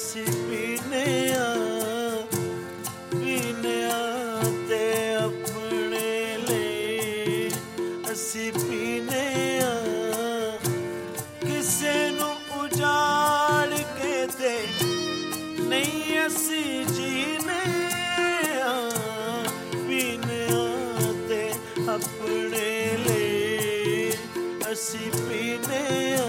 ਅਸੀਂ ਪੀਨੇ ਆ ਤੇ ਆਪਣੇ ਲਈ ਅਸੀਂ ਪੀਨੇ ਆ ਕਿਸੇ ਨੂੰ ਉਜਾੜ ਕੇ ਤੇ ਨਹੀਂ ਅਸੀਂ ਜੀਨੇ ਆ ਪੀਨੇ ਆ ਤੇ ਆਪਣੇ ਲਈ ਅਸੀਂ ਪੀਨੇ ਆ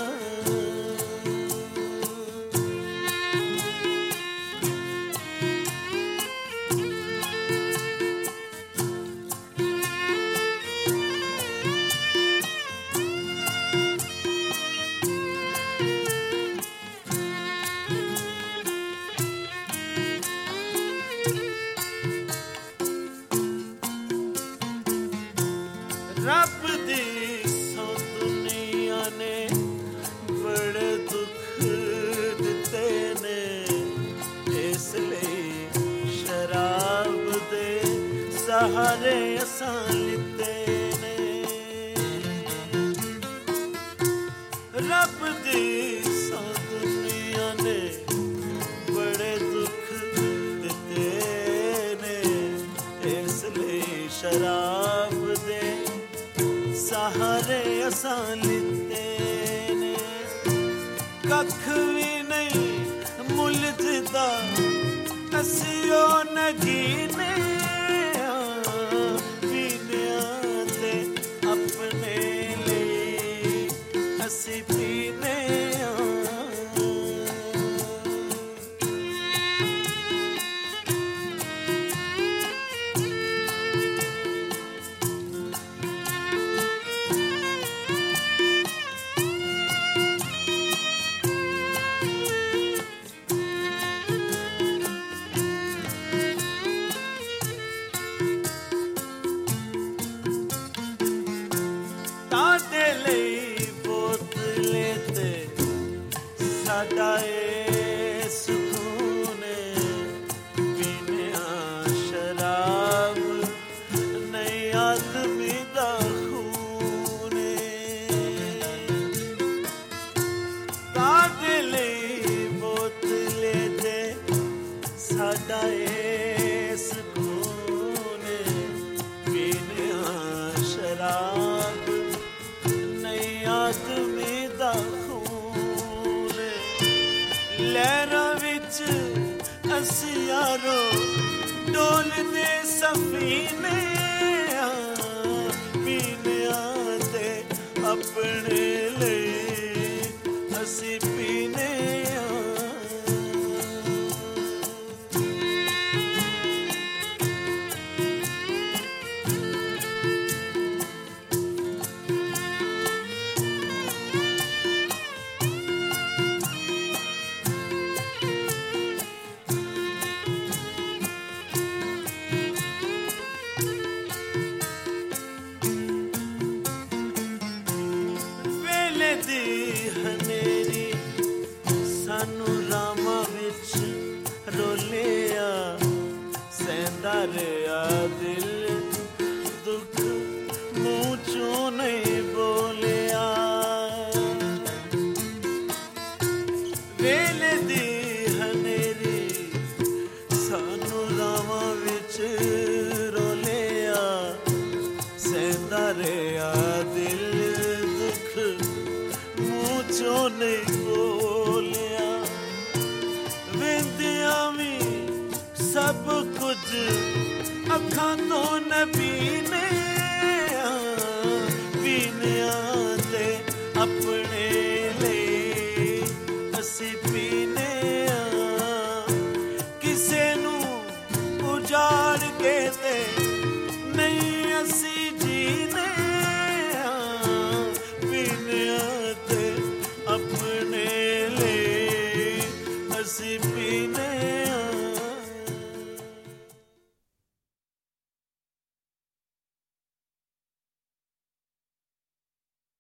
ਰੱਬ ਦੀ ਸੋ ਦੁਨੀਆ ਨੇ ਬੜੇ ਦੁੱਖ ਦਿੱਤੇ ਨੇ ਇਸ ਲਈ ਸ਼ਰਾਬ ਦੇ ਸਹਾਰੇ ਅਸਾਂ ਲਿੱਤੇ ਨੇ ਰੱਬ ਦੀ ਸੋ ਦੁਨੀਆ ਨੇ ਬੜੇ ਦੁੱਖ ਦਿੱਤੇ ਨੇ ਇਸ ਲਈ ਸ਼ਰਾਬ ਦੇ ਸਹਾਰੇ ਅਸਾਂ ਲਿੱਤੇ ਨੇ ਕੱਖ ਵੀ ਨਹੀਂ ਮੁੱਲ ਜਿੱਦਾ ਅਸੀਂ ਉਹ ਨਗੀਨੇ ਪੀਨਿਆਂ ਤੇ ਆਪਣੇ ਲਈ ਅਸੀਂ ਪੀਨੇ ਆ ਤਾਡੇ ਲਈ ਬੋਤਲੇ ਤੇ ਸਾਡਾ ਏ ਸਕੂਨ ਪੀਨਿਆ ਸ਼ਰਾਬ ਨਹੀਂ ਆਦਮੀ ਦਾ ਖੂਨ ਤਾਡੇ ਲਈ ਬੋਤਲੇ ਤੇ ਸਾਡਾ ਏ ਸਕੂਨ ਪੀਨਿਆ ਸ਼ਰਾਬ ਆਦਮੀ ਦਾ ਖੂਨ ਲਹਿਰਾਂ ਵਿੱਚ ਅਸੀਂ ਯਾਰੋ ਡੋਲਦੇ ਸਫੀਨੇ ਪੀਨਿਆਂ ਤੇ ਆਪਣੇ ਲਈ ਅਸੀਂ ਪੀਨੇ ਆ ਦੀ ਹਨੇਰੀ ਸਾਨੂੰ ਰਾਮਾਂ ਵਿੱਚ ਰੋਲਿਆ ਸਹਿੰਦਾ ਰਿਹਾ ਦਿਲ ਦੁੱਖ ਮੂੰਹ ਚੋਂ ਨਹੀਂ ਬੋਲਿਆ ਵੇਲੇ ਦੀ ਹਨੇਰੀ ਸਾਨੂੰ ਰਾਮਾਂ ਵਿੱਚ ਰੋਲਿਆ ਸਹਿੰਦਾ ਰਿਹਾ ਦਿਲ ਚੋਂ ਨਹੀਂ ਬੋਲਿਆ ਵੇਂਦਿਆਂ ਵੀ ਸਭ ਕੁਝ ਅੱਖਾਂ ਤੋਂ ਨਬੀ ਨੇ ਪੀਨਿਆਂ ਤੇ ਆਪਣੇ